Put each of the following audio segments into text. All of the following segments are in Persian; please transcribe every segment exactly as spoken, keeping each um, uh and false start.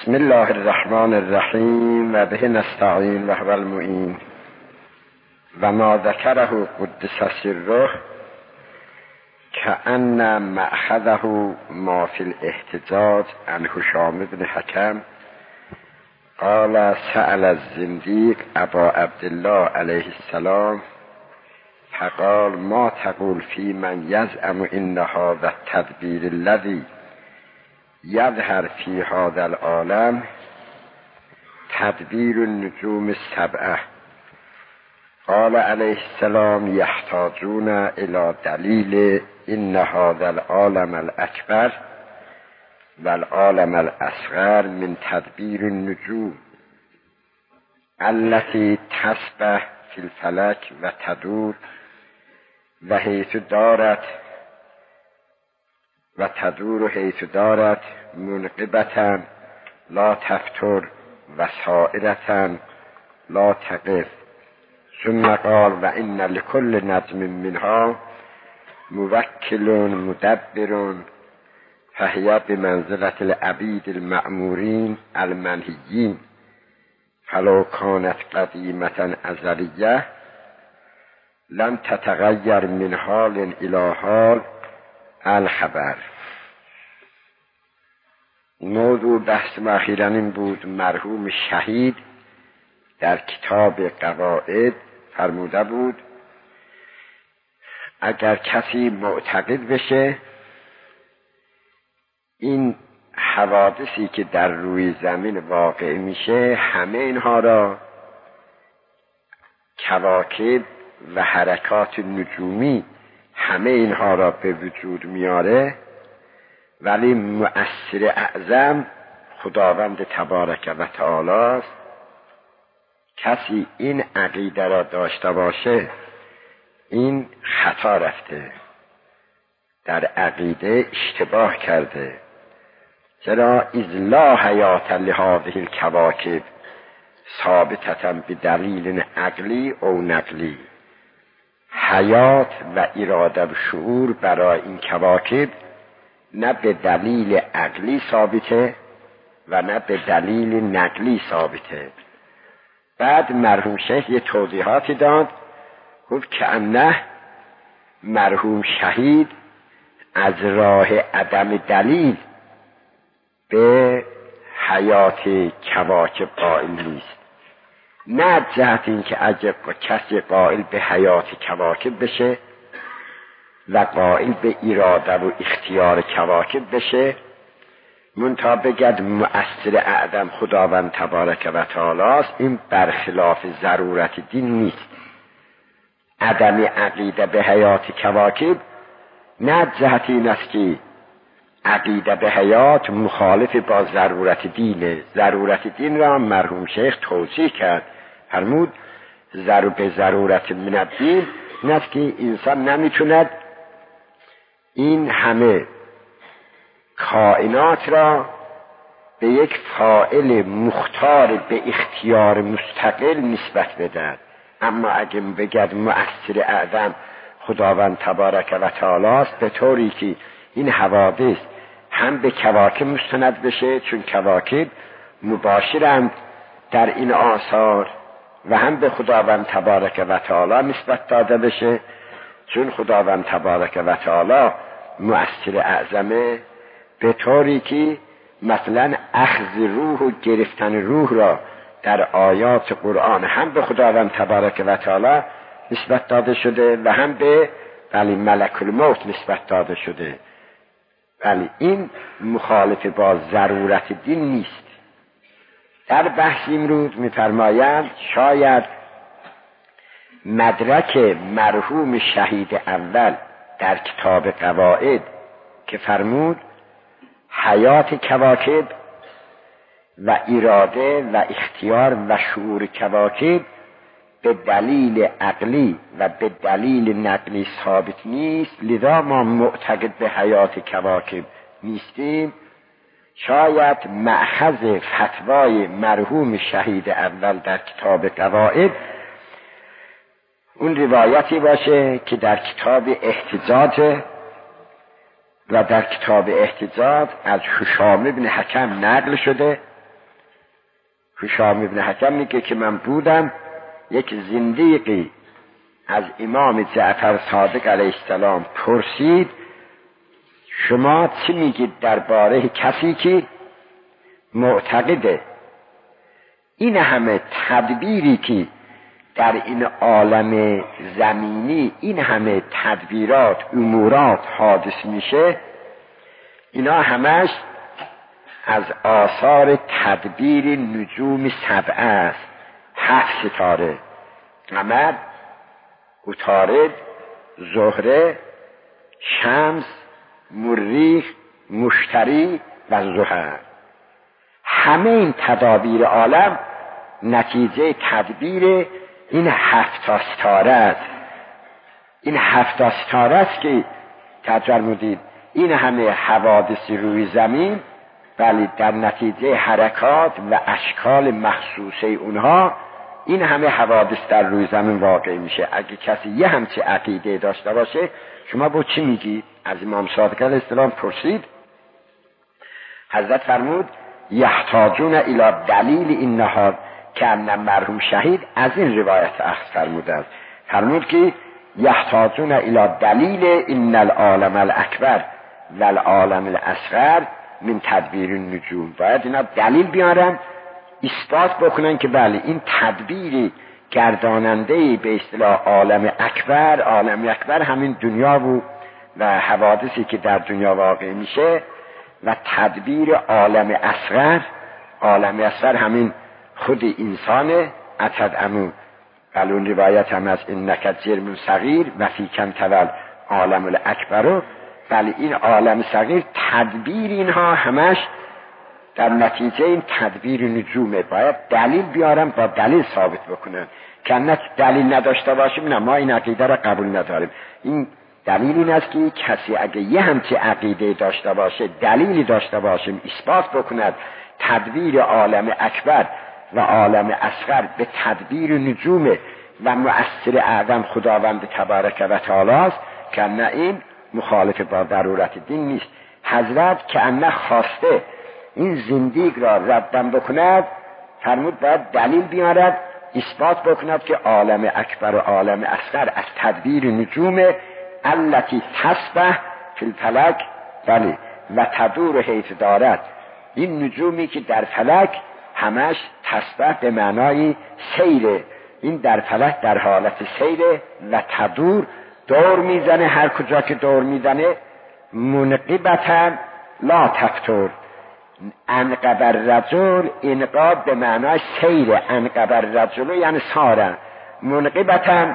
بسم الله الرحمن الرحیم و به نستعین و هو المعین و ما ذکره قدس سره کأن مأخذه ما فی الاحتجاج عن هشام بن حکم قال سأل الزندیق ابا عبدالله علیه السلام فقال ما تقول فی من یزعم ان هذا التدبیر الذی یظهر فی هذا العالم تدبیر النجوم السبعه قال علیه السلام یحتاجون الی دلیل ان هذا العالم الاکبر و العالم الاصغر من تدبیر النجوم التي تسبح فی الفلک و تدور و حیث دارت و تدور حیث دارت منقبتا لا تفتر و سائرتا لا تقف ثم قال و ان لكل نجم منها موکل مدبر فهي بمنزلة العبيد المأمورين المنهيين فلو كانت قديمة أزلية لم تتغير من حال إلى حال الخبر. موضوع بحث ما اخیراً این بود. مرحوم شهید در کتاب قواعد فرموده بود اگر کسی معتقد بشه این حوادثی که در روی زمین واقع میشه همه اینها را کواکب و حرکات نجومی همه اینها را به وجود میاره، ولی مؤثر اعظم خداوند تبارک و تعالی است. کسی این عقیده را داشته باشه این خطا رفته، در عقیده اشتباه کرده. چرا؟ اذ لا حیات لهذه الکواکب ثابتة بدلیل عقلی او نقلی. حیات و اراده و شعور برای این کواکب نه به دلیل عقلی ثابته و نه به دلیل نقلی ثابته. بعد مرحوم شیخ یه توضیحاتی داد، گفت که انه مرحوم شهید از راه عدم دلیل به حیات کواکب قائل نیست، نه جهت این که اگر کسی قائل به حیات کواکب بشه و قائل به اراده و اختیار کواکب بشه منتها بگد مؤثر اعظم خداوند تبارک و تعالی است، این برخلاف ضرورت دین نیست. عدم عقیده به حیات کواکب نه جهت این است که عقیده به حیات مخالف با ضرورت دینه. ضرورت دین را مرحوم شیخ توضیح کرد، فرمود ضرور به ضرورت من الدین این است که انسان نمیتوند این همه کائنات را به یک فاعل مختار به اختیار مستقل نسبت بدهد. اما اگه بگد مؤثر اعظم خداوند تبارک و تعالی است، به طوری که این حوادث هم به کواکب مستند بشه چون کواکب مباشرند در این آثار، و هم به خداوند تبارک و تعالی نسبت داده بشه چون خداوند تبارک و تعالی مؤثر اعظمه، به طوری که مثلا اخذ روح و گرفتن روح را در آیات قرآن هم به خداوند تبارک و تعالی نسبت داده شده و هم به ولی ملک الموت نسبت داده شده، ولی این مخالف با ضرورت دین نیست. در بحث امروز می‌فرمایند شاید مدرک مرحوم شهید اول در کتاب قواعد که فرمود حیات کواکب و اراده و اختیار و شعور کواکب به دلیل عقلی و به دلیل نقلی ثابت نیست، لذا ما معتقد به حیات کواکب نیستیم. شاید مأخذ فتوای مرحوم شهید اول در کتاب قواعد اون روایتی باشه که در کتاب احتجاج و در کتاب احتجاج از هشام بن حکم نقل شده هشام ابن حکم میگه که من بودم یک زندیقی از امام جعفر صادق علیه السلام پرسید شما چی میگید درباره کسی که معتقده این همه تدبیری که در این عالم زمینی این همه تدبیرات امورات حادث میشه اینا همش از آثار تدبیر نجوم سبعه است، هفت ستاره، قمر، عطارد، زهره، شمس، مریخ، مشتری و زحل. همه این تدابیر عالم نتیجه تدبیر این هفت ستاره است. این هفت ستاره است که تجربه این همه حوادث روی زمین ولی در نتیجه حرکات و اشکال مخصوصه اونها این همه حوادث در روی زمین واقع میشه. اگه کسی یه همچه عقیده داشته باشه شما با چی میگی؟ از امام صادق علیه السلام پرسید، حضرت فرمود یحتاجون الی دلیل این نهار که ان مرحوم شهید از این روایت اخذ فرموده است. فرمود که یحتاجون الی دلیل این العالم الاکبر و العالم الاصغر من تدبیر النجوم. باید اینا دلیل بیارن اثبات بکنن که بله این تدبیری گرداننده به اصطلاح عالم اکبر، عالم اکبر همین دنیا بود و حوادثی که در دنیا واقع میشه و تدبیر عالم اصغر، عالم اصغر همین خود انسانه. اتد امون بلون روایت هم از این نکت جرم صغیر و فی کم تول عالم الاکبر. بله این عالم صغیر تدبیر اینها همش در نتیجه این تدبیر نجومه. باید دلیل بیارم با دلیل ثابت بکنن که نه دلیل نداشته باشیم نه ما این عقیده را قبول نداریم. این دلیل این است که کسی اگه یه همچه عقیده داشته باشه دلیلی داشته باشیم اثبات بکند تدبیر عالم اکبر و عالم اصغر به تدبیر نجومه و مؤثر اعظم خداوند تبارک و تعالی است که نه این مخالف با ضرورت دین نیست. حضرت که انه خواسته این زندگی را ردم بکند فرمود باید دلیل بیارد اثبات بکند که عالم اکبر و عالم اصغر از تدبیر نجوم التي تسبح فی الفلک بله و تدور حیث دارد. این نجومی که در فلک همش تسبح به معنای سیره، این در فلک در حالت سیره و تدور دور میزنه، هر کجا که دور میزنه منقبتا لا تفتر. انقب الرجل انقاب به معنای سیره، انقب الرجل یعنی ساره، منقبتا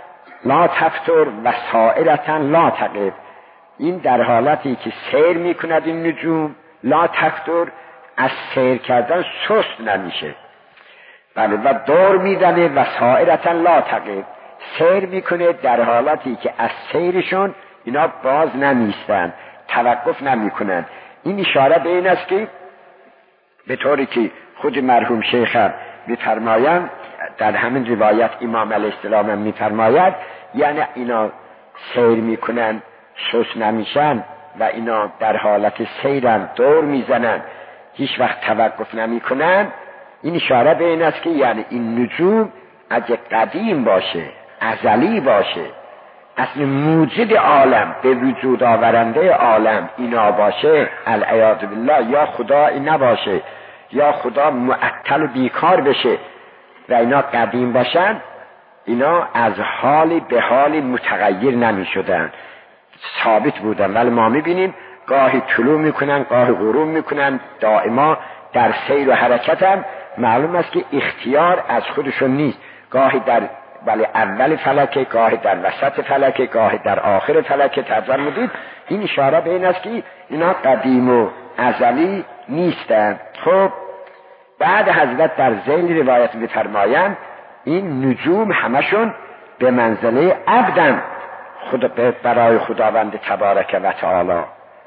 لا تفتر و سائرتا لا تقف. این در حالتی که سیر میکند این نجوم لا تفتر از سیر کردن سست نمیشه بله و دور میزنه و سائرتا لا تقف سیر میکنه در حالتی که از سیرشون اینا باز نمیستن توقف نمیکنن. این اشاره به این است که به طوری که خود مرحوم شیخ هم میفرمایند در همین روایت امام علیه السلام هم میفرماید یعنی اینا سیر میکنن سست نمیشن و اینا در حالت سیرن دور میزنن هیچ وقت توقف نمیکنن. این اشاره به این است که یعنی این نجوم اگه قدیم باشه ازلی باشه اصل موجود عالم به وجود آورنده عالم اینا باشه العیاذ بالله یا خدا این نباشه یا خدا معطل و بیکار بشه و اینا قدیم باشن اینا از حالی به حالی متغیر نمی شدن ثابت بودن. ولی ما می بینیم گاهی طلوع میکنن گاهی غروب میکنن دائما در سیر و حرکت هم معلوم است که اختیار از خودشون نیست. گاهی در ولی اول فلکه گاهی در وسط فلکه گاهی در آخر فلکه تجربه میدید. این اشاره به این است که اینا قدیم و ازلی نیستند. خب بعد حضرت در ذیل روایت میفرمایند این نجوم همشون به منزله عبدن خود برای خداوند تبارک و تعالی.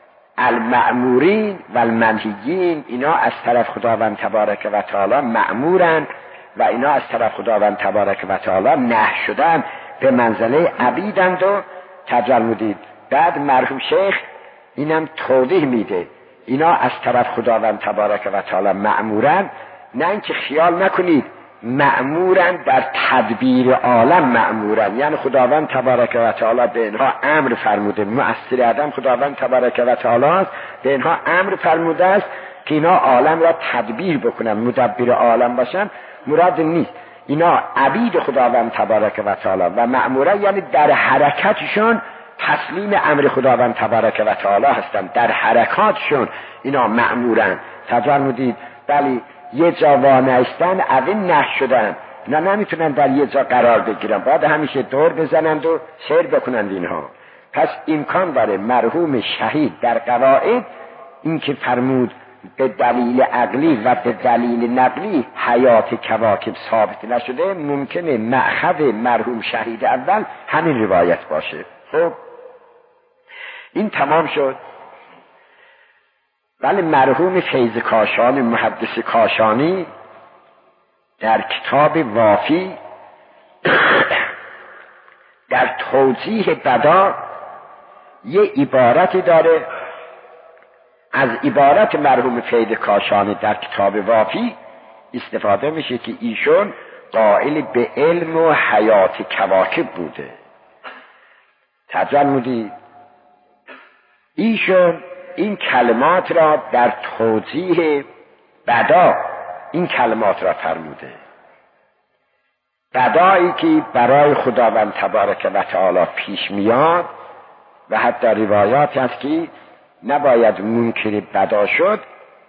المأمورین و المنهیین اینا از طرف خداوند تبارک و تعالی مأمورن و اینا از طرف خداوند تبارک و تعالی نهی شدن به منزله عبیدند و تجرمودید. بعد مرحوم شیخ اینم توضیح میده اینا از طرف خداوند تبارک و تعالی مأمورن نه اینکه خیال نکنید مأمورن در تدبیر عالم مأمورن، یعنی خداوند تبارک و تعالی به اینها امر فرموده، مؤثر عدم خداوند تبارک و تعالی است، به اینها امر فرموده است که اینا عالم را تدبیر بکنن، مدبر عالم باشن. مراد نیست، اینا عبید خداوند تبارک و تعالی و مأمورن، یعنی در حرکتشون تسلیم امر خداوند تبارک و تعالی هستند، در حرکاتشون اینا مأمورن. فرمودید ولی یه جا وانستن اوین نه شدن، نه نمیتونن در یه جا قرار بگیرن، باید همیشه دور بزنند و سیر بکنند اینها. پس امکان داره مرحوم شهید در قواعد اینکه فرمود به دلیل عقلی و به دلیل نقلی حیات کواکب ثابت نشده، ممکنه مأخذ مرحوم شهید اول همین روایت باشه. خب این تمام شد. ولی مرحوم فیض کاشانی، محدث کاشانی، در کتاب وافی در توضیح بدا یه عبارتی داره. از عبارت مرحوم فیض کاشانی در کتاب وافی استفاده میشه که ایشون قائل به علم و حیات کواکب بوده. تجمدی ایشون این کلمات را در توضیح بدا این کلمات را فرموده. بدایی که برای خداوند تبارک و تعالی پیش میاد و حتی روایات هست که نباید منکر بدا شد،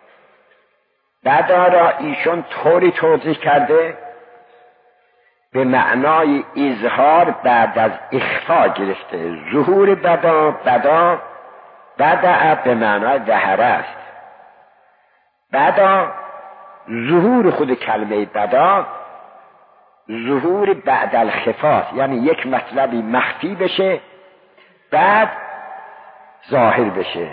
بدا را ایشون طوری توضیح کرده به معنای اظهار بعد از اخفا گرفته. ظهور بدا، بدا بدع به معنای ظهر است. بدا ظهور خود کلمه بدا ظهور بعد الخفا، یعنی یک مطلبی مخفی بشه بعد ظاهر بشه.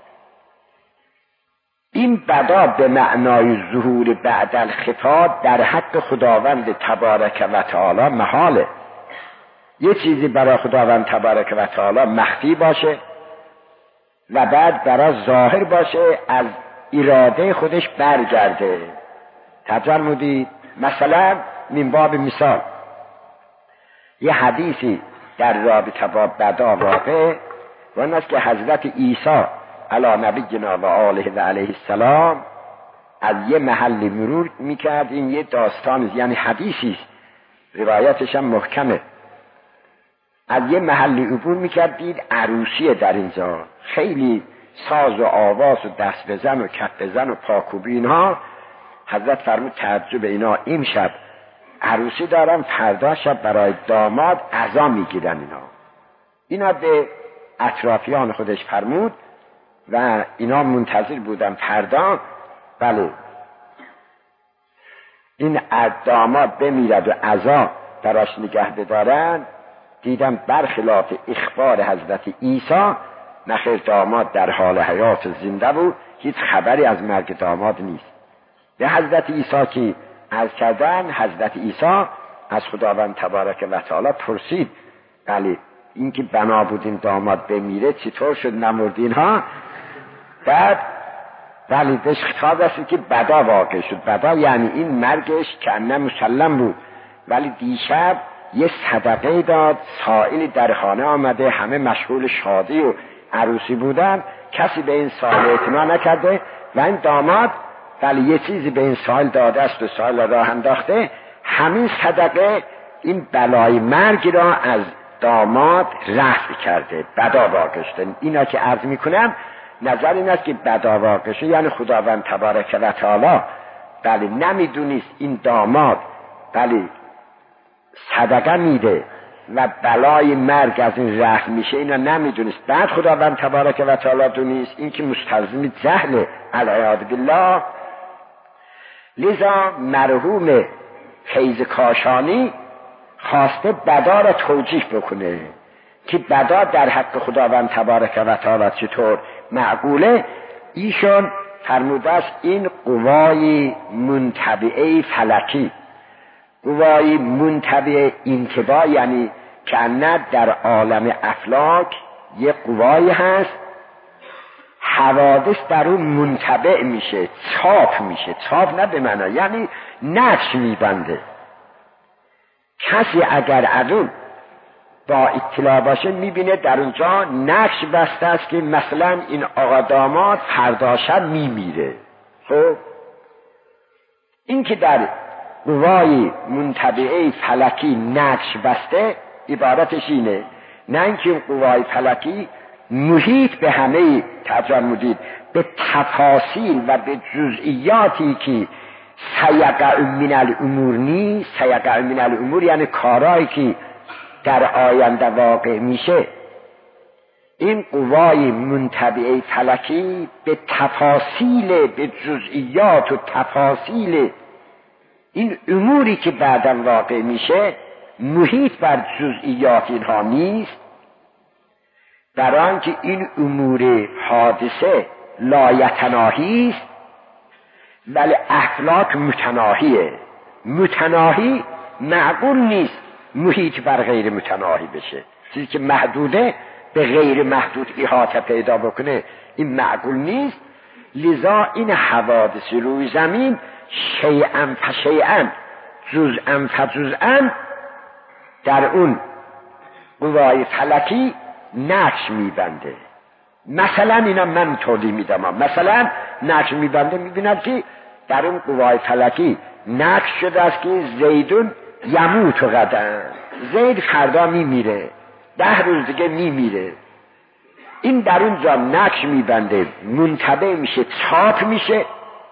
این بدا به معنای ظهور بعد الخفا در حق خداوند تبارک و تعالی محاله. یه چیزی برای خداوند تبارک و تعالی مخفی باشه و بعد برای ظاهر باشه، از اراده خودش برگرده. تفرمودید مثلا من باب مثال یه حدیثی در رابطه با بدا واقع و اون است که حضرت عیسی علی نبینا و آله و علیه السلام از یه محلی مرور میکرد. این یه داستان یعنی حدیثی، روایتش هم محکمه. از یه محلی عبور میکرد، دید عروسیه در اینجا، خیلی ساز و آواز و دست بزن و کف بزن و پاکوبی اینها. حضرت فرمود تعجب اینا، این شب عروسی دارن، فردا شب برای داماد عزا میگیرن اینا. اینا به اطرافیان خودش فرمود و اینا منتظر بودن فردا بله این داماد بمیرد و عزا براش نگه بدارن. دیدم برخلاف اخبار حضرت عیسی، نخیر داماد در حال حیات زنده بود، هیچ خبری از مرگ داماد نیست. به حضرت عیسی که عرض کردن، حضرت عیسی از خداوند تبارک و تعالی پرسید بله این که بنا بودین داماد بمیره چطور شد نمردین ها؟ بعد ولی بهش خطاب است که بدا واقع شد. بدا یعنی این مرگش که انه مسلم بود، ولی دیشب یه صدقه داد، سائلی در خانه آمده، همه مشغول شادی و عروسی بودن، کسی به این سائل اعتنا نکرده و این داماد ولی یه چیزی به این سائل داده است و سائل راه انداخته. همین صدقه این بلای مرگ را از داماد رفع کرده، بدا واقع شده. اینا که عرض میکنم نظر این است که بدا واقع شده یعنی خداوند تبارک و تعالی بله نمیدونست این داماد بله صدقه میده و بلای مرگ از این رفع میشه، اینا نمیدونست. بعد خداوند تبارک و تعالی دونست، این که مستلزم جهل العیاذ بالله. لذا مرحوم فیض کاشانی خواسته بدا را توجیه بکنه که بدا در حق خداوند تبارک و تعالی چطور معقوله. ایشون فرموده است این قوای منتبعه فلکی، قوای منتبع انتباع، یعنی که نه در عالم افلاک یه قوایی هست حوادث در اون منطبع میشه، چاپ میشه. چاپ نه به معنا یعنی نقش میبنده. کسی اگر از اون با اطلاع باشه میبینه در اونجا نقش بسته است که مثلا این آقا داماد فردا شب میمیره. خب این که در قوای منطبعه فلکی نقش بسته عبارتش اینه، نه اینکه این قوای فلکی محیط به همه تجمدید به تفاصیل و به جزئیاتی که سیقع من الامور نیست. سیقع من الامور یعنی کارهایی که در آینده واقع میشه. این قوای منطبعه فلکی به تفاصیل، به جزئیات و تفاصیل این اموری که بعداً واقع میشه محیط بر جزئیات اینها نیست، در آنکه این امور حادثه لایتناهی است ولی افلاک متناهیه. متناهی معقول نیست محیط بر غیر متناهی بشه. چیزی که محدوده به غیر محدود احاطه پیدا بکنه این معقول نیست. لذا این حوادث روی زمین شیئا فشیئا جزءا فجزءا در اون قوای فلکی نقش میبنده. مثلا اینا من توضیح میدم، مثلا نقش میبنده میبینم که در اون قوای فلکی نقش شده است که زیدون یموت و غدا، زید فردا میمیره، ده روز دیگه میمیره. این در اونجا نقش میبنده، منطبع میشه، چاپ میشه.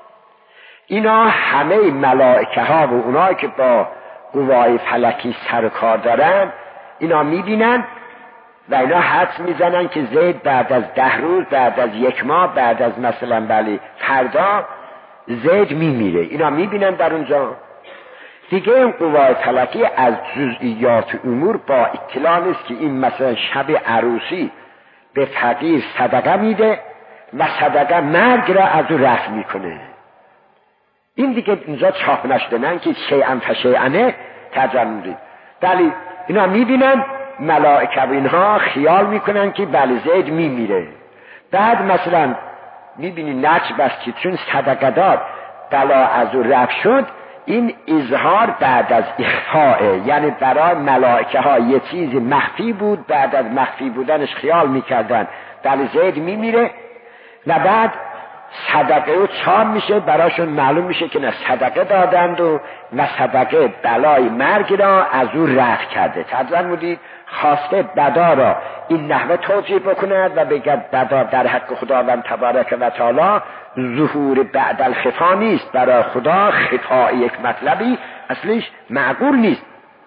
اینا همه ملائکه ها و اونایی که با قوای فلکی سر کار دارن اینا میبینن و اینا حدس میزنن که زید بعد از ده روز، بعد از یک ماه، بعد از مثلا بله فردا زید میمیره. اینا میبینن در اونجا. دیگه این قوای فلکی از جزئیات امور با اطلاع نیست که این مثلا شب عروسی به فقیر صدقه میده و صدقه مرگ را از او رفع میکنه. این دیگه اینجا چاپ نشده، نه که شیئا فشیئا تجمدید. ولی اینا میبینن ملائکه و اینها خیال میکنن که بله زید میمیره. بعد مثلا میبینی نقش بس که چون صدقه داد بلا از او رفع شد. این اظهار بعد از اخفاء، یعنی برای ملائکه ها یه چیز مخفی بود، بعد از مخفی بودنش خیال میکردن بله زید میمیره و بعد صدقه او چام میشه، براشون معلوم میشه که نه صدقه دادند و و صدقه بلای مرگ را از او رفع کرده. تفرمودید خواسته بدا را این نحوه توجیه بکند و بگد بدا در حق خداوند تبارک و تعالی ظهور بعد الخفا نیست. برای خدا خفاء یک مطلبی اصلش معقول نیست.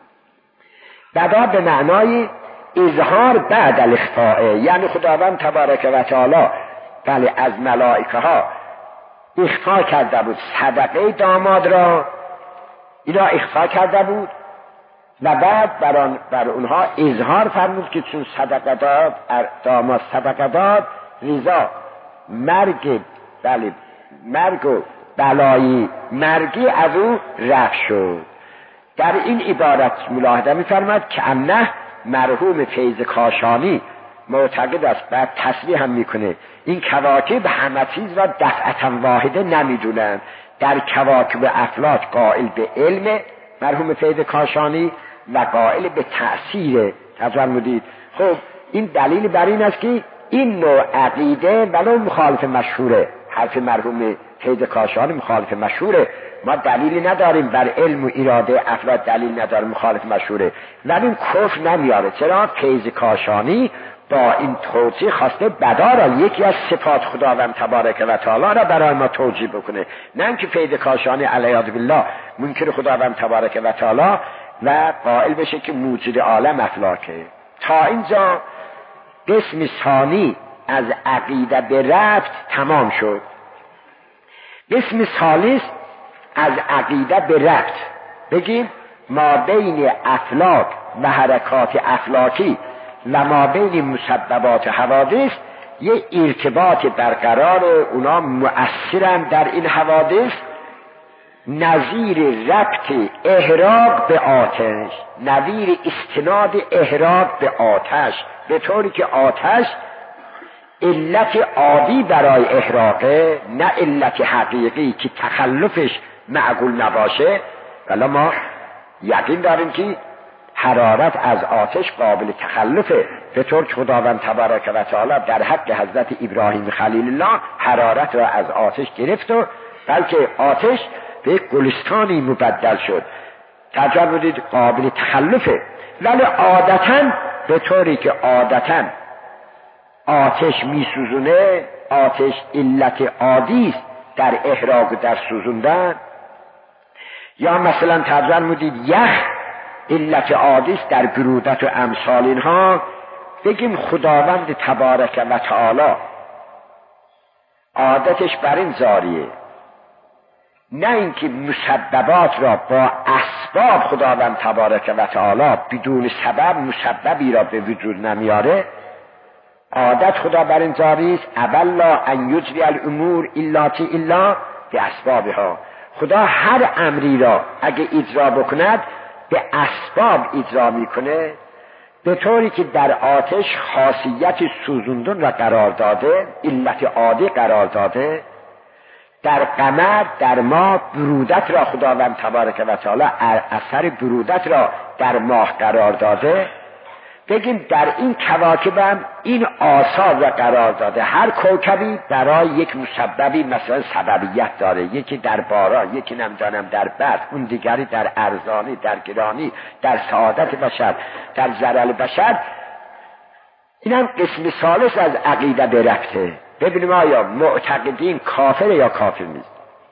بدا به معنای اظهار بعد الاخفاء، یعنی خداوند تبارک و تعالی بله از ملائکه ها اخفا کرده بود صدقه داماد را، اینا اخفا کرده بود و بعد بر, بر اونها اظهار فرمود که چون صدقه داد داماد صدقه داد رضا مرگ بله مرگ و بلایی مرگی از او رفع شد. در این عبارت ملاحظه می‌فرماید که انه مرحوم فیض کاشانی معتقد است، بعد تصریح هم میکنه این کواکب همه چیز را دفعتا واحده نمیدونن. در کواکب افلاک قائل به علم مرحوم فیض کاشانی و قائل به تأثیر. فرمودید خب این دلیل بر این است که این نوع عقیده ولو مخالف مشهوره، حرف مرحوم فیض کاشانی مخالف مشهوره، ما دلیلی نداریم بر علم و اراده افلاک، دلیل نداریم مخالف مشهوره، ولی این کفر نمیاره. چرا؟ فیض کاشانی با این توجیه خواسته بدا را، یکی از صفات خداوند تبارک و تعالی را برای ما توجیه بکنه، نه اینکه فیض کاشانی علیه بالله منکر خداوند تبارک و تعالی و قائل بشه که موجود عالم افلاکه. تا اینجا قسم ثانی از عقیده به ربط تمام شد. قسم ثالث از عقیده به ربط بگیم ما بین افلاک و حرکات افلاکی و ما بین مسببات حوادث یه ارتباط برقرار، اونا مؤثرن در این حوادث، نظیر ربط احراق به آتش، نظیر استناد احراق به آتش، به طوری که آتش علت عادی برای احراقه، نه علت حقیقی که تخلفش معقول نباشه. ولی ما یقین داریم که حرارت از آتش قابل تخلفه، به طور که خداوند تبارک و تعالی در حق حضرت ابراهیم خلیل الله حرارت را از آتش گرفت و بلکه آتش به یک گلستانی مبدل شد. ترجمه بدید قابل تخلفه. ولی عادتاً به طوری که عادتاً آتش می سوزونه، آتش علت عادی است در احراق و در سوزوندن. یا مثلا ترجمه بدید یخ علت عادی است در برودت و امثال اینها. بگیم خداوند تبارک و تعالی عادتش بر این زاریه، نه اینکه مسببات را با اسباب خداوند تبارک و تعالی بدون سبب مسببی را به وجود نمیاره. عادت خدا بر این زاری است اولا ان یجری الامور الا تی الا به اسبابها. خدا هر امری را اگه اجرا بکند به اسباب اجرا میکنه، به طوری که در آتش خاصیت سوزوندن را قرار داده، علت عادی قرار داده. در قمر در ماه برودت را خداوند تبارک و تعالی اثر برودت را در ماه قرار داده. بگیم در این کواکب هم این آثار را قرار داده. هر کوکبی برای یک مسببی مثلا سببیت داره، یکی در باران، یکی نمیدانم در برف، اون دیگری در ارزانی، در گرانی، در سعادت بشر، در ضرر بشر. این هم قسم ثالث از عقیده برفته. ببینیم آیا معتقدین کافر یا کافر نیست.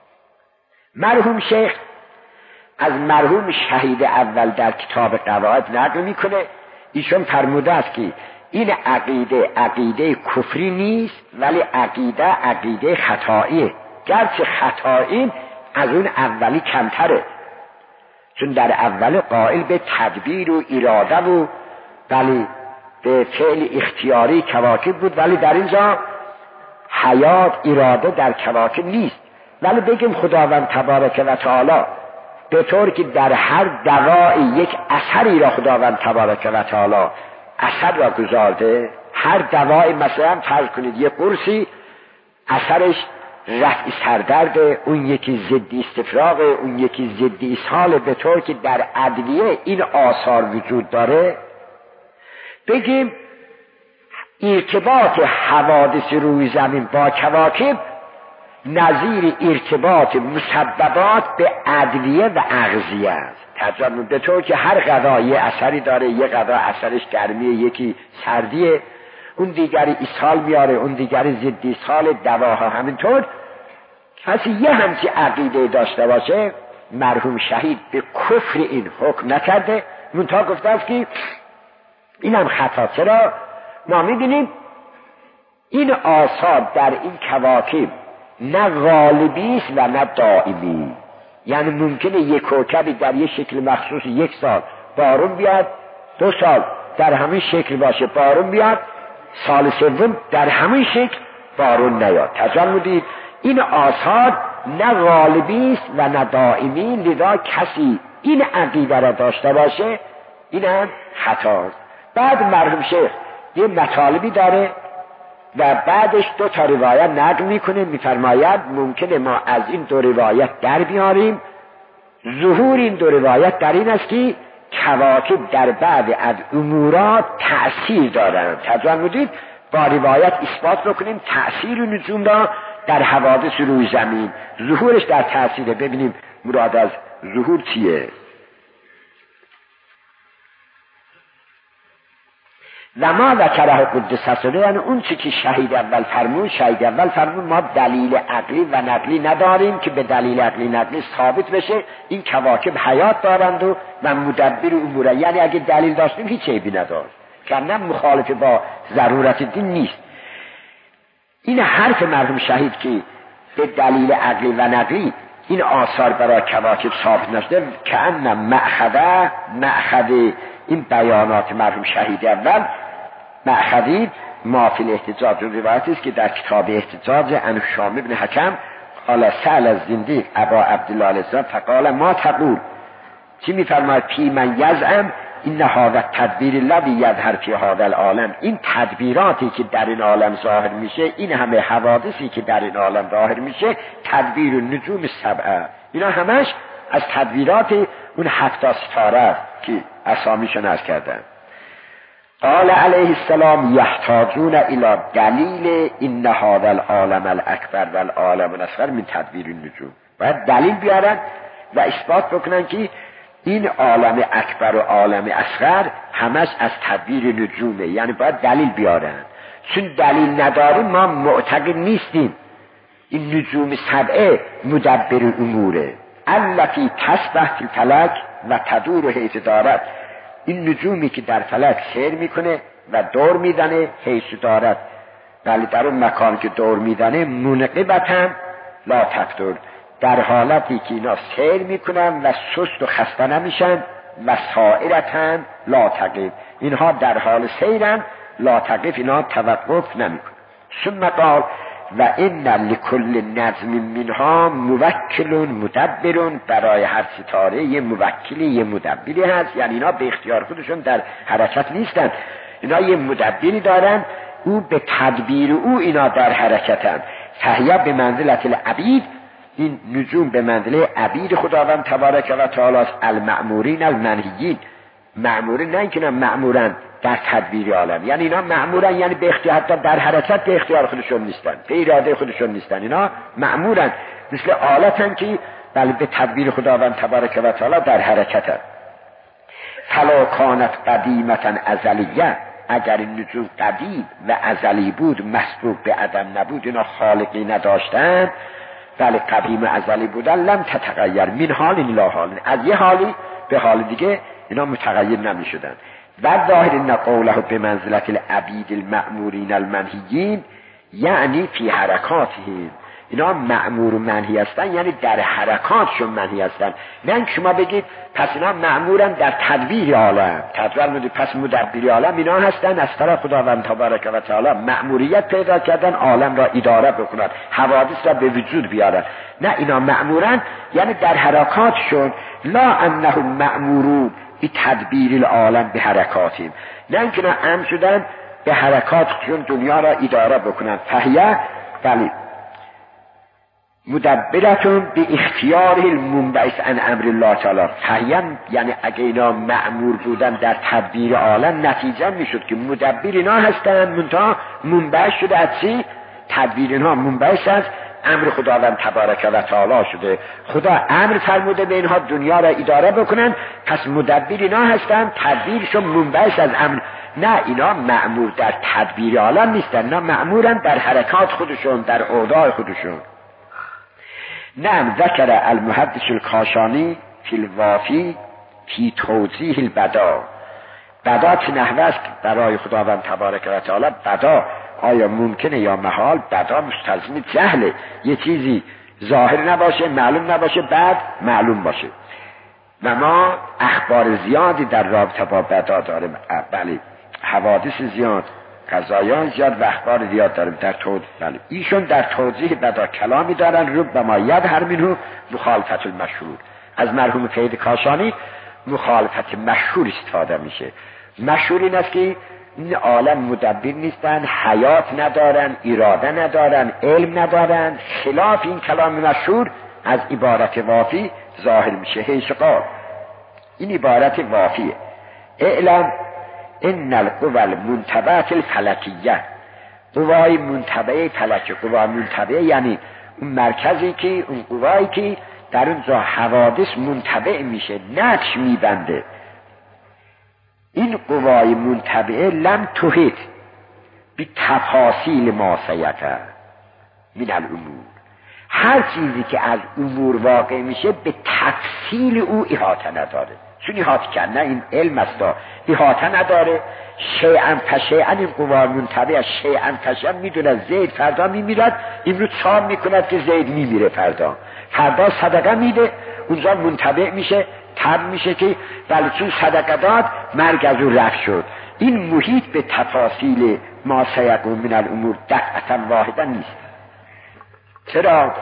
مرحوم شیخ از مرحوم شهید اول در کتاب قواعد نقل میکنه، ایشون فرموده است که این عقیده عقیده کفری نیست، ولی عقیده عقیده خطاییه، گرچه خطایی از اون اولی کمتره، چون در اول قائل به تدبیر و اراده و ولی به فعل اختیاری کواکب بود، ولی در اینجا حیات اراده در کواکب نیست. ولی بگیم خداوند تبارک و تعالی به طور که در هر دوائی یک اثری را خداوند تبارک و تعالی اثر را گذارده. هر دوائی مثلا فرض کنید یک قرصی اثرش رفع سردرد، اون یکی ضد استفراغ، اون یکی ضد اسهال، به طور که در ادویه این آثار وجود داره. بگیم ارتباط حوادث روی زمین با کواکب نظیر ارتباط مسببات به ادویه و اغذیه است. ترجمه به طور که هر غذای اثری داره، یک غذا اثرش گرمیه، یکی سردیه، اون دیگری اسهال میاره، اون دیگری ضد اسهال، دواها همینطور. کسی یه همچی عقیده داشته باشه، مرحوم شهید به کفر این حکم نکرده، منتها گفته است که این هم خطا. چرا؟ ما میبینیم این آثار در این کواکب نه غالبی است و نه دائمی. یعنی ممکنه یک کوکبی در یک شکل مخصوص یک سال بارون بیاد، دو سال در همین شکل باشه بارون بیاد، سال سوم در همین شکل بارون نیاد. تجربه دید این آثار نه غالبی است و نه دائمی، لذا کسی این عقیده را داشته باشه این هم خطاست. بعد مرحوم شیخ یه مطالبی داره و بعدش دو تا روایت نقل میکنه، میفرماید ممکنه ما از این دو روایت در بیاریم. ظهور این دو روایت در این است که کواکب در بعض از امورات تأثیر دارند. ترجمه بدید با روایت اثبات بکنیم تأثیر نجوم را در حوادث روی زمین، ظهورش در تأثیره. ببینیم مراد از ظهور چیه. و ما ذکره قدس سره، یعنی اون چی که شهید اول فرمود، شهید اول فرمود ما دلیل عقلی و نقلی نداریم که به دلیل عقلی نقلی ثابت بشه این کواکب حیات دارند و و مدبر اموره. یعنی اگه دلیل داشتیم هیچ عیبی نداره، که نه مخالف با ضرورت دین نیست. این حرف مرحوم شهید که به دلیل عقلی و نقلی این آثار برای کواکب ثابت نشده، که ان مأخذه مأخذ این بیانات مرحوم شهید اول مأخذی ما فی الاحتجاج روایتی است که در کتاب احتجاج عن هشام بن حکم قال سأل الزندیق ابا عبدالله الاسلام فقال ما تقول، چی میفرماید؟ فی من یزعم این هذا تدبیر الذی یظهر فی هذا العالم، این تدبیراتی که در این عالم ظاهر میشه، این همه حوادثی که در این عالم ظاهر میشه، تدبیر النجوم السبعه، اینا همش از تدبیرات اون هفت ستاره است که اسامیشون عرض کردن. قال علیه السلام یحتاجون الی دلیل ان هذا العالم الاکبر والعالم الاصغر من تدبیر النجوم، باید دلیل بیارن و اثبات بکنن که این عالم اکبر و عالم اصغر همش از تدبیر نجومه، یعنی باید دلیل بیارن. چون دلیل نداریم ما معتقد نیستیم این نجوم سبعه مدبر اموره التي تسبح فی الفلک و تدور حیث دارد، این نجومی که در فلک سیر میکنه و دور میدنه حیث دارد، ولی در اون مکان که دور میدنه منقبتن لا تفتر، در حالتی که اینا سیر میکنن و سست و خسته نمیشن، و سائرتن لا تقف، اینها در حال سیرن لا تقف، اینا توقف نمیکنن. ثم قال و ان لکل نظم منها موکل مدبر، برای هر ستاره یه موکلی یه مدبری هست، یعنی اینا به اختیار خودشون در حرکت نیستن، اینا یه مدبری دارن، او به تدبیر او اینا در حرکتن. فهیه به منزلت العبید، این نجوم به منزله عبید خداوند تبارک و تعالی المأمورین المنهیین، مأمورین نه اینکه مأمورن در تدبیر عالم، یعنی اینا مأمورن یعنی به اختیار، حتی در حرکت به اختیار خودشون نیستن، به اراده خودشون نیستن، اینا مأمورن مثل آلتن که بله به تدبیر خداوند تبارک و تعالی در حرکتن. فلا کانت قدیمتا ازلیه، اگر این نجوم قدیم و ازلی بود مسبوق به عدم نبود، اینا خالقی نداشتن، بله قدیم ازلی بودن، لم تتغیر من حال الی حال، از یه حالی به حال دیگه اینا متغیر نمی شدن. و ظاهر ان قوله به منزلت العبید المأمورین المنهیین، یعنی فی حرکاتهم، اینا مأمور و منهی هستن، یعنی در حرکاتشون منهی هستن. نه اینکه شما بگید پس اینا مأمورن در تدبیر عالم، تدبیر مدبر، پس مدبری عالم اینا هستن، از طرف خداوند تبارک و تعالی مأموریت پیدا کردن عالم را اداره بکنن، حوادث را به وجود بیارن. نه، اینا مأمورن یعنی در حرکاتشون، لا انهم مأمورون به تدبیر العالم به حرکاتیم، نه اینکه اینا امر شدن به حرکاتشون دنیا را اداره بکنن. فهیه بله مدبرتون به اختیار المنبعث عن امر الله تعالی، فهیم یعنی اگه اینا مأمور بودن در تدبیر عالم، نتیجه میشد که مدبر اینا هستن، منتها منبعث شده از چی؟ تدبیر اینا منبعث از امر خداوند تبارک و تعالی شده، خدا امر فرموده به اینها دنیا را اداره بکنن، پس مدبر اینا هستن، تدبیرشون منبعث از امر. نه، اینا مأمور در تدبیر عالم نیستن، اینا مأمورن در حرکات خودشون، در اوضاع خودشون. نعم ذکر المحدث الکاشانی فی الوافی فی توضیح البدا، بدا چه نحوه است برای خداوند تبارک و تعالی؟ بدا آیا ممکنه یا محال؟ بدا مستلزم جهله، یه چیزی ظاهر نباشه، معلوم نباشه، بعد معلوم باشه. و ما اخبار زیادی در رابطه با بدا داریم، بله حوادث زیاد، قضایان زیاد و اخبار زیاد داریم در توضیح. بله ایشون در توضیح بدا کلامی دارن، ربما یظهر منه مخالفت المشهور، از مرحوم فید کاشانی مخالفت مشهور استفاده میشه. مشهور این است که این عالم مدبر نیستن، حیات ندارن، اراده ندارن، علم ندارن، خلاف این کلام مشهور از عبارت وافی ظاهر میشه. حیث قال، این عبارت وافیه، اعلم ان القوى المنتبعه الفلکیه، قوای منتبعه فلک، قوا منتبعه یعنی اون مرکزی که، اون قوایی که در اونجا حوادث منتبع میشه، نقش میبنده، این قوای منتبعه لم تحیط بی تفاصیل ما سیطه من الامور، هر چیزی که از امور واقع میشه به تفصیل او احاطه نداره، چون احاطه کردن این علم است، احاطه نداره. شیئا فشیئا، این قوا منتبع شیئا فشیئا میدونه زید فردا میمیرد، امروز چهار میکند که زید میمیره، فردا فردا صدقه میده، اونجا منتبع میشه، تب میشه که بله چون صدقه داد مرگ از او رفت شد. این محیط به تفاصیل ما سیقون من الامور دقیقا واحدا نیست. چرا؟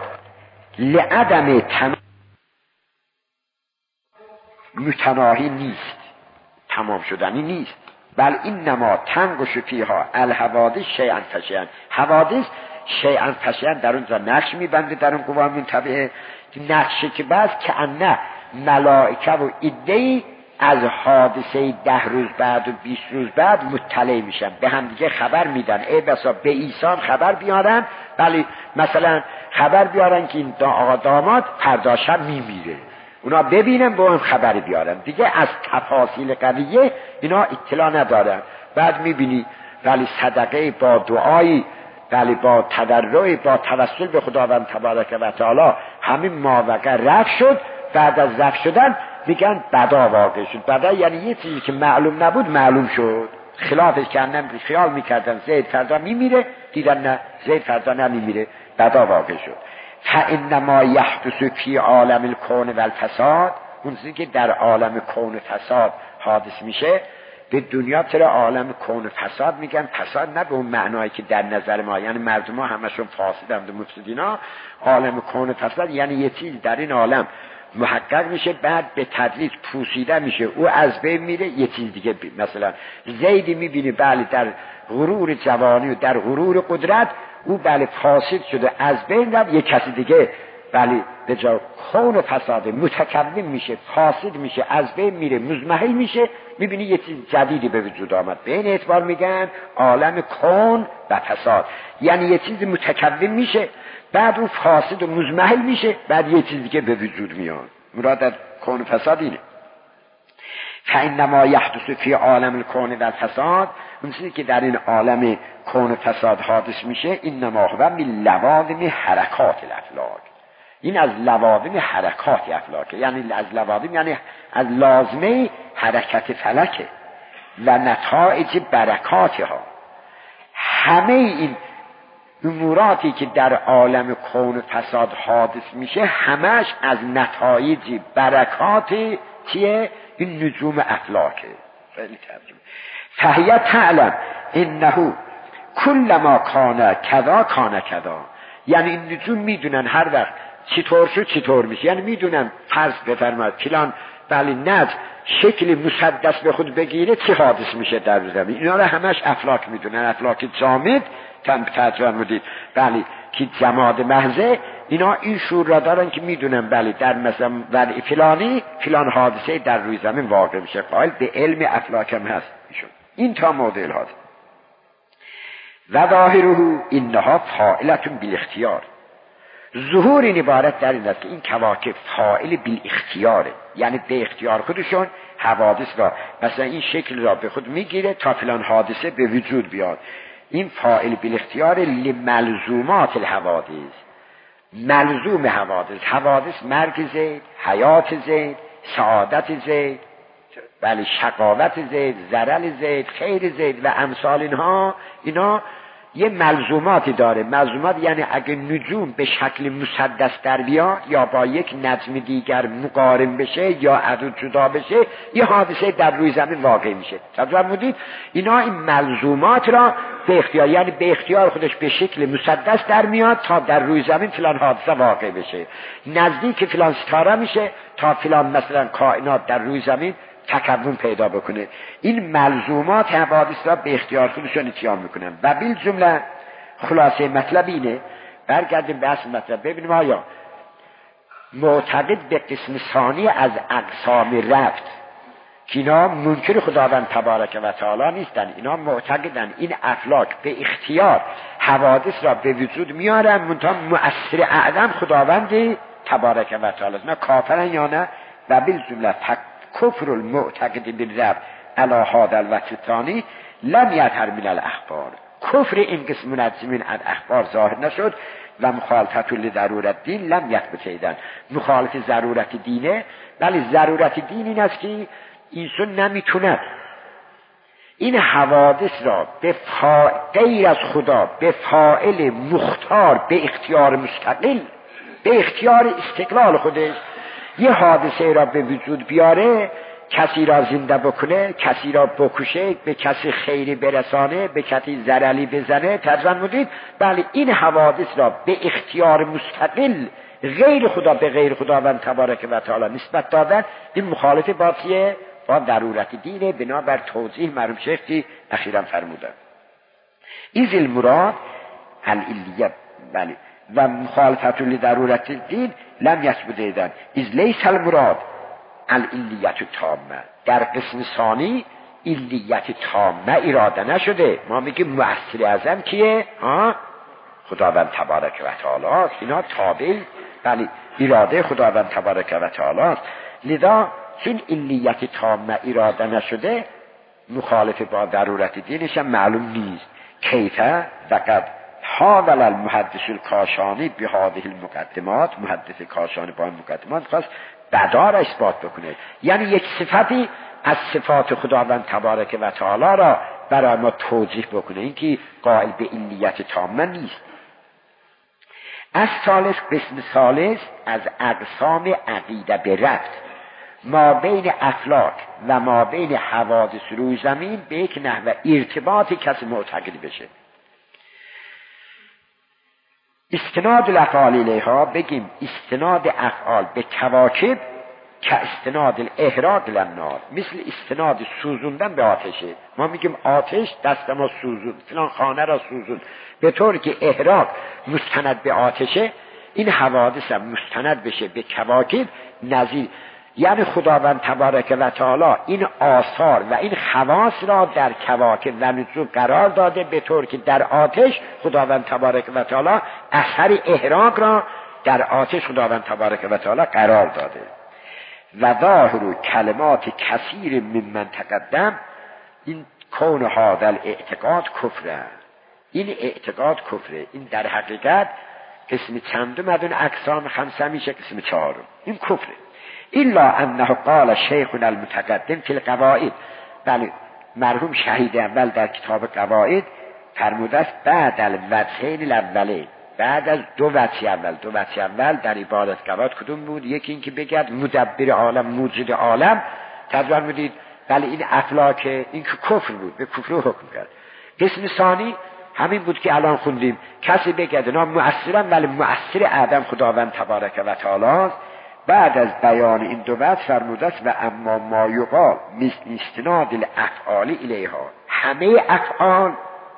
لعدم تن... متناهی نیست، تمام شدنی نیست. بل اینما تنگش فیها الحوادث شیئا فشیئا، حوادث شیئا فشیئا در اونجا نقش میبنده در اون قوام منطبعه، نقشه که بعد که انه ملائکه و ایدهی از حادثه ده روز بعد و بیست روز بعد مطلع میشن، به هم دیگه خبر میدن. ای بسا به ایسان خبر بیارن، ولی مثلا خبر بیارن که این آقا داماد فردا شب میمیره، اونا ببینن با هم خبر بیارن، دیگه از تفاصیل قضیه اینا اطلاع ندارن. بعد میبینی ولی صدقه با دعایی، ولی با تضرع، با توسل به خداوند تبارک و تعالی همین ماوقع رفع شد. بعد از رفع شدن میگن بدا واقع شد. بدا یعنی یه چیزی که معلوم نبود معلوم شد، خلافش کردن خیال میکردن زید فردا میمیره، دیدن نه زید فردا نمیمیره، بدا واقع شد. فانما یحدث فی عالم الکون و الفساد، اون چیزی که در عالم کون فساد حادث میشه، به دنیا تر عالم کون فساد میگن. فساد نه به اون معنایی که در نظر ما، یعنی مردم ها همشون فاسدند و مفسدینا. عالم کون فساد یعنی یه چیز در این عالم محقق میشه، بعد به تدریج پوسیده میشه، او از بین میره، یه چیز دیگه بی. مثلا زیدی میبینی بله در غرور جوانی و در غرور قدرت او بله فاسد شده از بین رفت، یه کسی دیگه بله به جا کون فساد متکون میشه، فاسد میشه، از بین میره، مزمحل میشه، میبینی یه چیز جدیدی به وجود آمد. به این اعتبار میگن عالم کون و فساد، یعنی یه چیز متکون میشه، بعد اون فاسد و مزمحل میشه، بعد یه چیزی که به وجود میاد. مراد در کون فساد اینه. فانما یحدث فی عالم الکون و الفساد، اون چیزی که در این عالم کون فساد حادث میشه، اینما هو من لوازم حرکات الافلاک، این از لوازم حرکات افلاکه، یعنی از لوازم یعنی از لازمه حرکت فلکه و نتایج برکاتها. همه این اموراتی که در عالم کون فساد حادث میشه همش از نتایج برکات چیه؟ این نجوم افلاکه. خیلی ترجمه. فهیه تعلم انه کل ما کان کذا کان کذا، یعنی این نجوم میدونن هر وقت چطور شد چطور میشه، یعنی میدونن فرض بفرمایید فلان بله نجم شکل مسدس به خود بگیره چه حادث میشه در زمین. اینا رو همش افلاک میدونن، افلاک جامد تم ترجمه مدید بله که جماد محضه، اینا این شور را دارن که میدونن بله در مثلا وضع فلانی فلان حادثه در روی زمین واقع میشه. قائل به علم افلاک هم هست ایشون. این تا مدل هاست. و ظاهره اینها فاعلتون بالاختیار، ظهور این عبارت در این است که این کواکب فاعل بالاختیاره، یعنی به اختیار خودشون حوادث را مثلا این شکل را به خود میگیره تا فلان حادثه به وجود بیاد. این فاعل بالاختیار لملزومات الحوادث، ملزوم حوادث، حوادث مرگ زید، حیات زید، سعادت زید، بله شقاوت زید، ضرر زید، خیر زید و امثال اینها، اینا یه ملزوماتی داره. ملزومات یعنی اگه نجوم به شکل مسدس در بیاد یا با یک نجم دیگر مقارن بشه یا عدد جدا بشه، یه حادثه در روی زمین واقع میشه. توجه بودید؟ اینا این ملزومات را به اختیار، یعنی به اختیار خودش به شکل مسدس در میاد تا در روی زمین فلان حادثه واقع بشه، نزدیک فلان ستاره میشه تا فلان مثلا کائنات در روی زمین تکون پیدا بکنه. این ملزومات حوادث را به اختیار خودشون اتیان میکنن. و بیل جمله خلاصه مطلب اینه، برگردیم به اصل مطلب ببینیم آیا معتقد به قسم ثانی از اقسام رفت که اینا منکر خداوند تبارک و تعالی نیستن، اینا معتقدن این افلاک به اختیار حوادث را به وجود میارن، منتها مؤثر اعظم خداوند تبارک و تعالی. نه کافرن یا نه. و بیل جمله کفر المعتقد بالرب علی هذا الوجه الثانی لم یظهر من الاخبار، کفر این قسم منجمین از اخبار ظاهر نشد. و مخالفت لضرورت دین لم یثبت ایضا، مخالف ضرورت دینه، ولی ضرورت دین این است که انسان نمیتونه این حوادث را به فا... غیر از خدا به فاعل مختار به اختیار مستقل، به اختیار استقلال خودش یه حادثه را به وجود بیاره، کسی را زنده بکنه، کسی را بکشه، به کسی خیری برسانه، به کسی ضرری بزنه. ترجمه بودید؟ بله این حوادث را به اختیار مستقل غیر خدا به غیر خداوند تبارک و تعالی نسبت دادن، این مخالف باطیه با ضرورت دینه بنابر توضیح مرحوم شیخ اخیراً فرمودن. ایز المراد العلیت بله و مخالفت لضرورت دین لم یثبت ایدن ایز لیس المراد العلیت تامه. در قسم ثانی علیت تامه اراده نشده. ما میگیم مؤثر اعظم کیه؟ ها؟ خداوند تبارک و تعالی است. اینا تابع بله اراده خداوند تبارک و تعالی است. لذا این علیت تامه اراده نشده مخالف با ضرورت دینش هم معلوم نیست. کیفه وقد حاول المحدث الکاشانی به هذه المقدمات، محدث کاشانی با این مقدمات خواست بدار اثبات بکنه، یعنی یک صفتی از صفات خداوند تبارک و تعالی را برای ما توضیح بکنه، اینکه قائل به علیت تامه نیست. از ثالث قسم ثالث از اقسام عقیده به ربط ما بین افلاک و ما بین حوادث روی زمین به یک نحو ارتباط کسی معتقد بشه. استناد الافعال الیها، بگیم استناد افعال به کواکب که استناد الاحراق للنار، مثل استناد سوزوندن به آتشه. ما میگیم آتش دست ما سوزوند، فلان خانه را سوزوند، به طور که احراق مستند به آتشه، این حوادث هم مستند بشه به کواکب نظیر. یعنی خداوند تبارک و تعالی این آثار و این خواص را در کواکب و نجوم قرار داده، به طور که در آتش خداوند تبارک و تعالی اثر احراق را در آتش خداوند تبارک و تعالی قرار داده. و ظاهر کلمات کثیر ممن تقدم این کون هذا الاعتقاد کفره، این اعتقاد کفره. این در حقیقت قسم چندم از اون اقسام خمسه میشه، قسم چهارم. این کفره. الا انه قال شیخنا المتقدم فی القواعد، بله مرحوم شهید اول در کتاب قواعد فرموده است بعد الوجهین الاوله، بعد از دو وجه اول، دو وجه اول در عبارت قواعد کدوم بود؟ یکی اینکه بگد مدبر عالم موجود عالم، تدبیر میدید بله این افلاک، این که کفر بود، به کفر حکم کرد. قسم ثانی همین بود که الان خوندیم، کسی بگد اینا مؤثرن ولی مؤثر عدم خداوند تبارک و تعالی است. بعد از بیان این دو وجه فرموده است و اما ما یقال مثل استناد الافعال الیها، همه افعال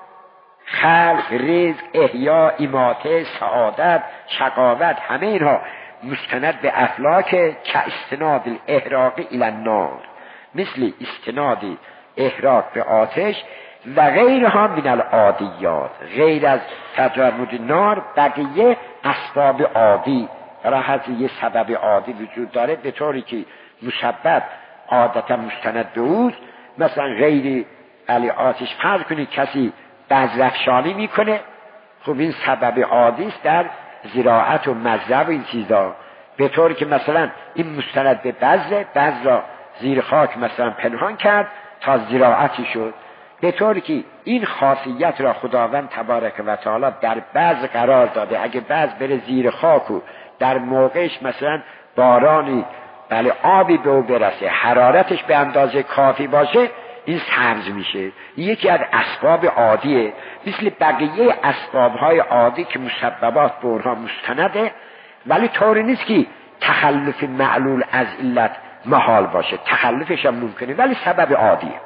خلق، رزق، احیا، اماته، سعادت، شقاوت، همه اینها مستند به افلاک که استناد الاحراق الی النار، مثل استناد احراق به آتش و غیرها من العادیات، غیر از تجرد نار بقیه اسباب عادی راحت یه سبب عادی وجود داره، به طوری که مسبب عادتا مستند به اوست. مثلا غیر علی آتش فرض کنید کسی بذرافشانی میکنه، خب این سبب عادی است در زراعت و مزرعه و این چیزا، به طوری که مثلا این مستند به بذر، بذر را زیر خاک مثلا پنهان کرد تا زراعتی شد، به طوری که این خاصیت را خداوند تبارک و تعالی در بذر قرار داده. اگه بذر بره زیر خاک و در موقعش مثلا بارانی بله آبی به او برسه، حرارتش به اندازه کافی باشه، این سبز میشه. یکی از اسباب عادیه، مثل بقیه اسبابهای عادی که مسببات به اونها مستنده، ولی طوری نیست که تخلف معلول از علت محال باشه، تخلفش هم ممکنه ولی سبب عادیه.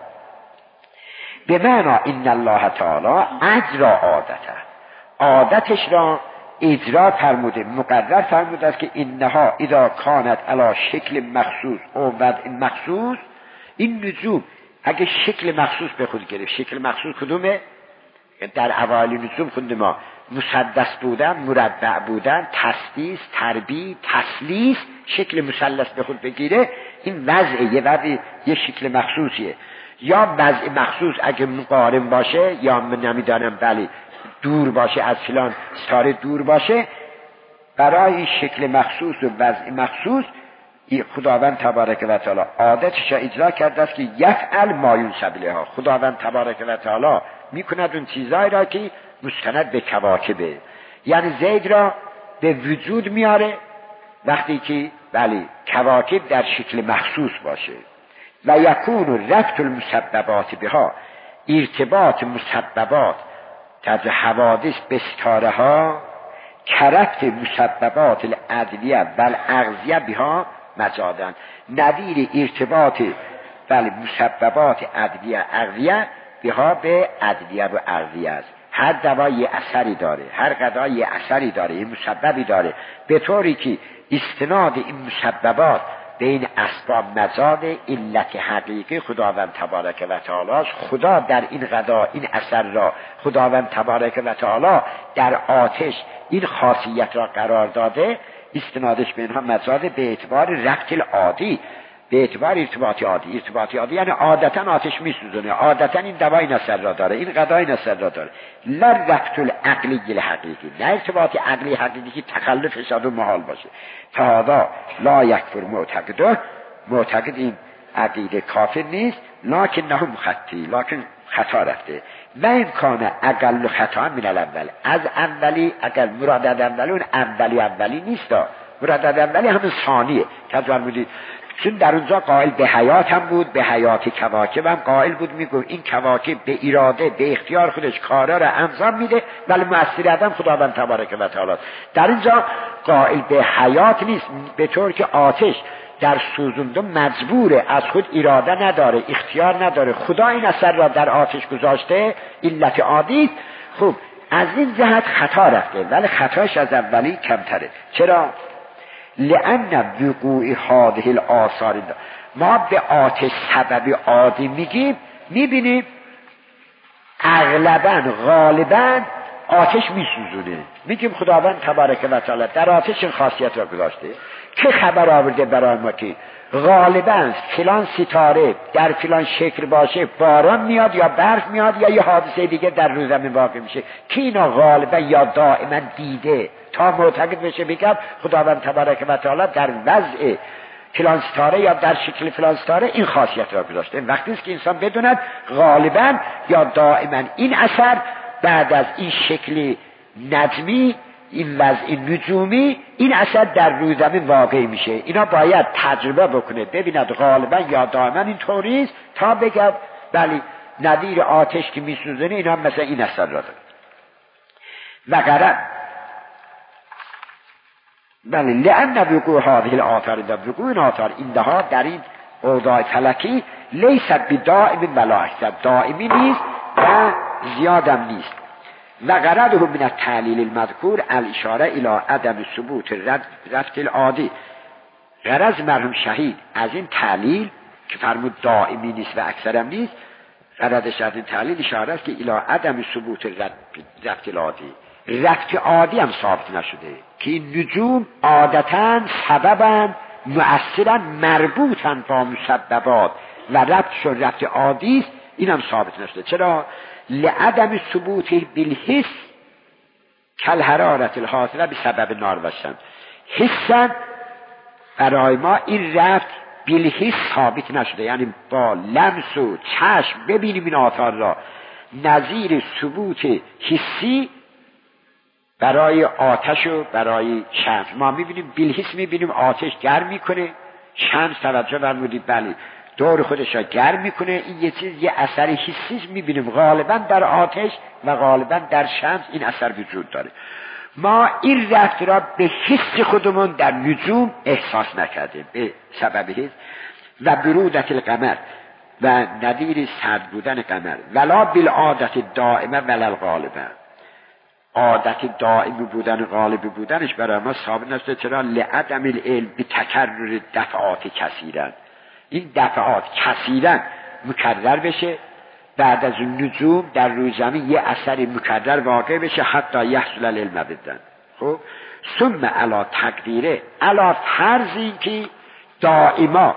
به معنا این الله تعالی اجرا عادته، عادتش را اجرا فرموده، مقرر فرموده است که اینها اذا کانت علی شکل مخصوص او وضع مخصوص، این نجوم اگه شکل مخصوص به خود گرفت، شکل مخصوص کدومه؟ در اوایل نجوم خوندیم ما، مسدس بودن، مربع بودن، تسدیس، تربیع، تسلیس، شکل مثلث به خود بگیره، این وضع یه وضع یه شکل مخصوصیه. یا وضع مخصوص اگه مقارن باشه، یا من نمیدانم بله دور باشه، از فلان ستاره دور باشه، برای این شکل مخصوص و وضع مخصوص خداوند تبارک و تعالی عادتش اجرا کرده است که یفعل ما ینسب الیها، خداوند تبارک و تعالی میکند اون چیزایی را که مستند به کواکبه، یعنی زید را به وجود میاره وقتی که بله کواکب در شکل مخصوص باشه. و یکون ربط المسببات بها، ارتباط مسببات از حوادث به ستاره ها کرفت مسببات العدلیه و الاغذیه بها مجادن، نظیر ارتباط بله مسببات ادویه عقلیه بها به ادویه و عقلیه است. هر دوا یه اثری داره، هر غذا یه اثری داره، یه مسببی داره، به طوری که استناد این مسببات به این اسباب مزاد علت حقیقی خداوند تبارک و تعالی. خدا در این غذا این اثر را، خداوند تبارک و تعالی در آتش این خاصیت را قرار داده، استنادش به اینها مزاد به اعتبار ربط العادی، به اعتبار ارتباطی عادی. ارتباطی عادی یعنی عادتا آتش میسوزونه، عادتا این دوا این اثر را داره، این غذا این اثر را داره. لا ربط العقلی الحقیقی، نه ارتباطی عقلی حقیقی که تخلفش از اون محال باشه. فهذا لا یکفر معتقده، معتقد این عقیده کافر نیست، لکنه مخطی، لکن خطا رفته. و امکانه اقل خطا من الاول، از اولی اقل مراد از اولی اون اولی اولی نیست، مراد از اولی همون ثانیه که فرمودید. چون در اونجا قائل به حیات هم بود، به حیات کواکب هم قائل بود، میگه این کواکب به اراده به اختیار خودش کارا را انجام میده، ولی مؤثر آدم خداوند تبارک و تعالی. در اینجا قائل به حیات نیست، به طور که آتش در سوزوندن مجبوره، از خود اراده نداره، اختیار نداره، خدا این اثر را در آتش گذاشته، علت عادی. خب از این جهت خطا رفته، ولی خطاش از اولی کمتره. چرا؟ لأن وقوع هذه الآثار، ما به آتش سبب عادی میگیم، میبینیم اغلبا غالبا آتش میسوزونه، میگیم خداوند تبارک و تعالی در آتش این خاصیت را گذاشته. که خبر آورده برای ما که غالبا فلان ستاره در فلان شکل باشه، باران میاد یا برف میاد یا یه حادثه دیگه در روی زمین واقع میشه، که اینا غالبا یا دائما دیده تا معتقد بشه بگم خداوند تبارک و تعالی در وضع فلان ستاره یا در شکل فلان ستاره این خاصیت را گذاشته. وقتی است که انسان بدوند غالبا یا دائما این اثر بعد از این شکل نجمی، این وضع نجومی، این اثر در روی زمین واقع میشه. اینا باید تجربه بکنه ببیند غالبا یا دائما این طوریست تا بگم بله نظیر آتش که میسوزنه اینا مثلا این اثر را داره. و قرار بله لأن وقوع هذه الآثار، در وقوع این آثار اینها در این اوضاع فلکی لیست بدائم ولا اکثر، دائمی نیست و زیادم نیست. و غرضه من التعلیل المذکور الاشاره الى عدم ثبوت رفت العادی. غرض مرحوم شهید از این تعلیل که فرمود دائمی نیست و اکثرم نیست، غرضش از این تعلیل اشاره است که الى عدم ثبوت رفت العادی، رفت عادی هم ثابت نشده، که این نجوم عادتا سببا مؤثرا مربوطا با مسببات و رفتشون رفت عادی است، این هم ثابت نشده. چرا؟ لعدم ثبوت بالحس کل حرارت الحاصله بسبب نار باشن. حسن برای ما این رفت بالحس ثابت نشده، یعنی با لمس و چشم ببینیم این آثار را. نظیر ثبوت حسی برای آتش و برای شمس ما میبینیم، بالحس میبینیم آتش گرم میکنه، شمس توجه فرمودید بله دور خودش را گرم میکنه، این یه چیز یه اثر حسی میبینیم غالبا در آتش و غالبا در شمس این اثر وجود داره. ما این رفت را به حس خودمون در نجوم احساس نکرده به سبب حس. و برودت القمر و نظیر سرد بودن قمر، ولا بالعادت دائمه ولا الغالبه، عادت دائمی بودن غالب بودنش برای ما ثابت نشده. چرا؟ لعدم العلم بتکرر دفعات کثیرن، این دفعات کثیرا مکرر بشه، بعد از اون نجوم در روی زمین یه اثری مکرر واقع بشه حتی یحصل العلم بدن. خب ثم علا تقدیره، علا فرض این که دائما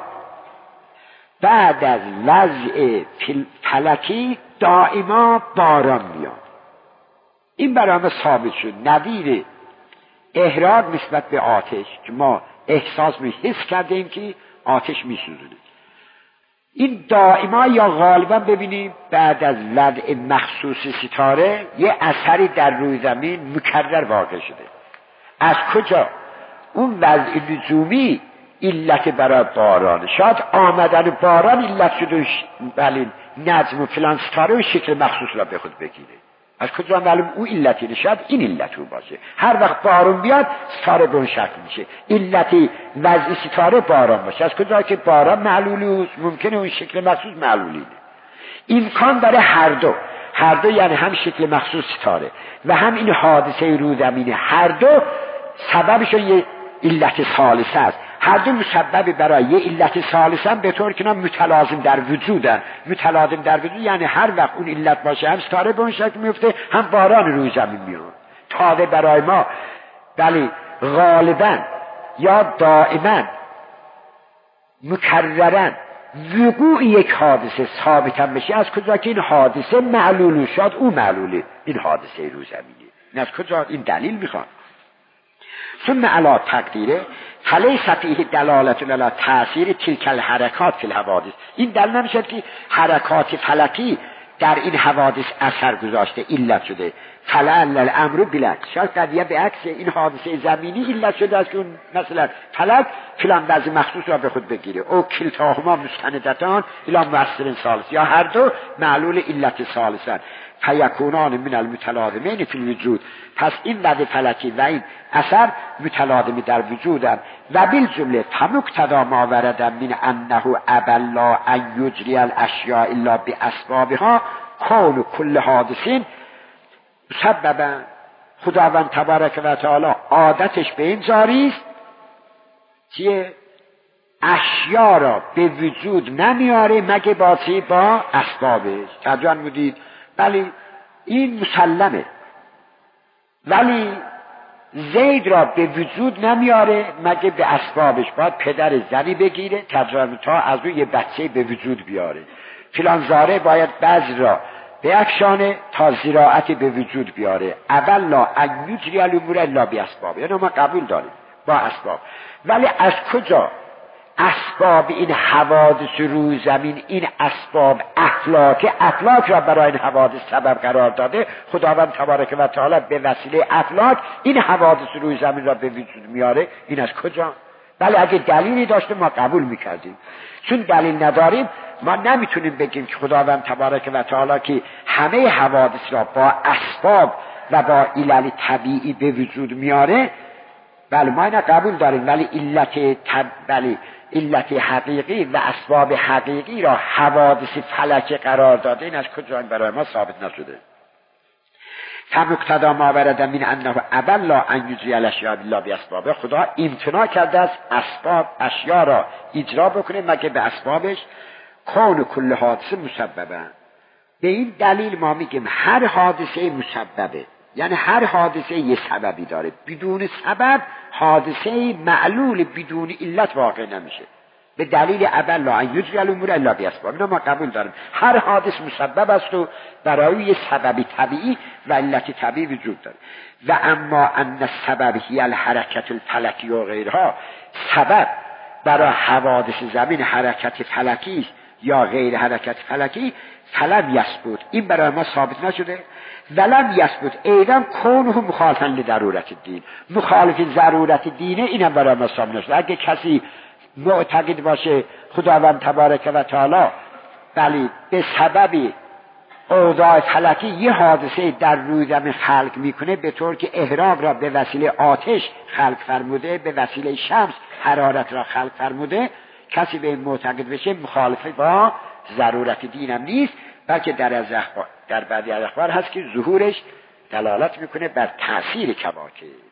بعد از وضع فلکی دائما باران میاد، این برای ما ثابت شد. نظیر احراق نسبت به آتش که ما احساس می حس کردیم که آتش می سوزونه، این دائما یا غالبا ببینیم بعد از وضع مخصوص ستاره یه اثری در روی زمین مکرر واقع شده. از کجا؟ اون وضع نجومی علت برای باران، شاید آمدن باران علت شده بله نجم و فلان ستاره و شکل مخصوص را به خود بگیره. از کجا معلوم او علتی نشد؟ این علت او باشه. هر وقت بارون بیاد ستاره به اون شکل میشه. علتی وضعی ستاره باران باشه. از کجا که باران معلولی است، ممکنه اون شکل مخصوص معلولی. امکان داره هر دو، هر دو یعنی هم شکل مخصوص ستاره و هم این حادثه رو زمینه، هر دو سببشون یه علت ثالثه است. هر دو مسبب برای یه علت ثالثه به طور که اینا متلازم در وجودن. متلازم در وجود یعنی هر وقت اون علت باشه هم ستاره به اون شکل میفته، هم باران روی زمین میاد. تازه برای ما ولی غالبا یا دائما مکررن وقوع یک حادثه ثابتا بشه. از کجا که این حادثه معلول شد، او معلوله، این حادثه رو زمینه. این از کجا؟ این دلیل میخواد. ثم علا تقدیره فلیس فیه دلالت علی تأثیر تلک الحرکات فی الحوادث. این دلیل نمیشد که حرکات فلکی در این حوادث اثر گذاشته، علت شده. فلعل الامر بالعکس، شاید قضیه به عکس این حادثه زمینی علت شده است که اون مثلا فلک فلان وضع مخصوص را به خود بگیره. او کلتاهما مستندتان الی مؤثر ثالث، یا هر دو معلول علت ثالثن. فیکونان من المتلازمین فی الوجود، پس این وضع فلکی و این اثر متلازم در وجودن. و بالجمله فمقتضی ما ورد من انه ابى الله ان یجری الاشیاء الا باسبابها کون کل حادثین مسببا. خداوند تبارک و تعالی عادتش به این جاری است که اشیا را به وجود نمیاره مگه باسی با اسبابش. ترجمه بودید ولی این مسلمه، ولی زید را به وجود نمیاره مگه به اسبابش. باید پدر زنی بگیره ترجمه تا از روی یه بچه به وجود بیاره. فلان زاره باید بعض را به اکشانه تا زراعت به وجود بیاره. اولا ان یجری الامور الا باسباب، یعنی ما قبول داریم با اسباب، ولی از کجا اسباب این حوادث روی زمین، این اسباب اخلاق اخلاق را برای این حوادث سبب قرار داده. خداوند تبارک و تعالی به وسیله اخلاق این حوادث روی زمین را به وجود میاره. این از کجا؟ ولی اگه دلیلی داشته ما قبول میکردیم. چون دلیل نداریم ما نمیتونیم بگیم که خداوند تبارک و تعالی که همه حوادث را با اسباب و با علل طبیعی به وجود میاره. بله ما اینا قبول داریم، ولی علت تب... ولی علت حقیقی و اسباب حقیقی را حوادث فلک قرار داده. این از کجا؟ برای ما ثابت نشده. فمقتضی ما ورد من انه ابى الله ان یجری الاشیاء الا باسباب، خدا امتناع کرده است اسباب اشیا را اجرا بکنه مگه به اسبابش. کون کل حادثه مسببه، به این دلیل ما میگیم هر حادثه مسببه، یعنی هر حادثه یه سببی داره. بدون سبب حادثه معلول بدون علت واقع نمیشه. به دلیل ابى الله ان یجری الامور الا باسباب، اینو ما قبول داریم. هر حادث مسبب است و برای یه سببی طبیعی و علت طبیعی وجود داره. و اما ان السبب هی الحرکت الفلکی و غیرها، سبب برای حوادث زمین حرکت فلکی یا غیر حرکت فلکی، فلم یثبت، این برای ما ثابت نشده. ولم یثبت ایضا کونه مخالفا لضرورت الدین، مخالف ضرورت دینه، اینم برای ما ثابت نشده. اگه کسی معتقد باشه خداوند تبارک و تعالی بلی به سبب اوضاع فلکی یه حادثه در روی زمین خلق میکنه، به طور که احراق را به وسیله آتش خلق فرموده، به وسیله شمس حرارت را خلق فرموده، کسی به این معتقد بشه مخالف با ضرورت دینم نیست، بلکه در از اخبار در بعضی از اخبار هست که ظهورش دلالت میکنه بر تأثیر کواکب.